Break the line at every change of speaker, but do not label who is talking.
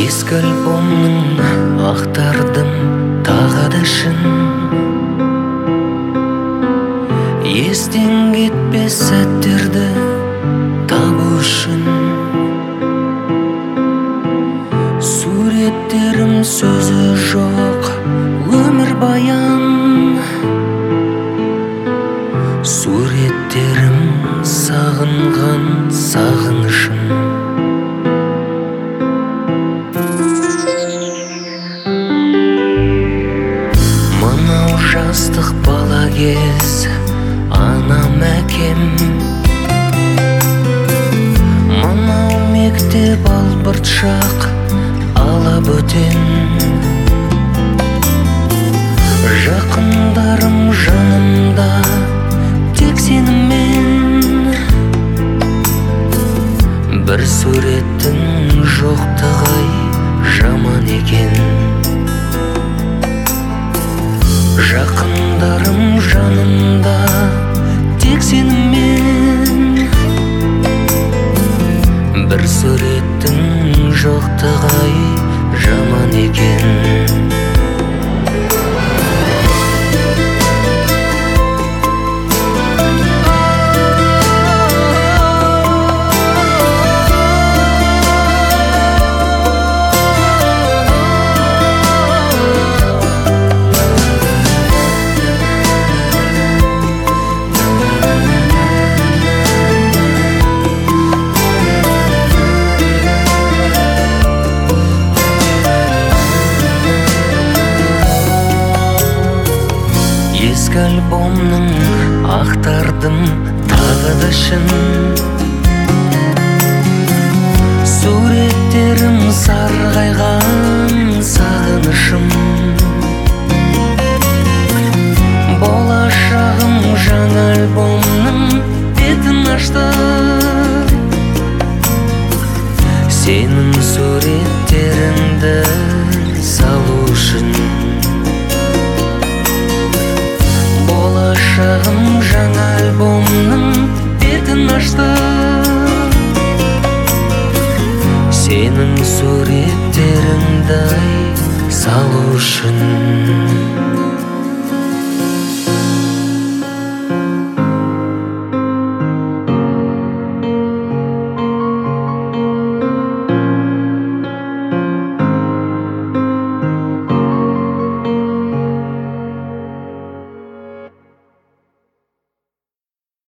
Ескі альбомның ақтардым тағы да шын, естен кетпес сәттерді табу үшін. Суреттерім сөзі жоқ өмір баян, суреттерім сағынған сағынышым. Мынау жастық бала кез анам әкем, мынау мектеп албырт шақ алабөтен. Жақындарым жанымда тек сенімен, бір суреттің жоқтығы жаман екен. Жақындарым жанымда тек сенімен, бір суреттің жоқтығы жаман екен. Ескі альбомның ақтардым тағы да шын, суреттерім сарғайған сағынышым. Болашағым жаңа альбомның бетін ашты, сенің суреттеріңді салу үшін. Болашағым жаңа альбомның бетін ашты, сенің суреттеріңді салу үшін.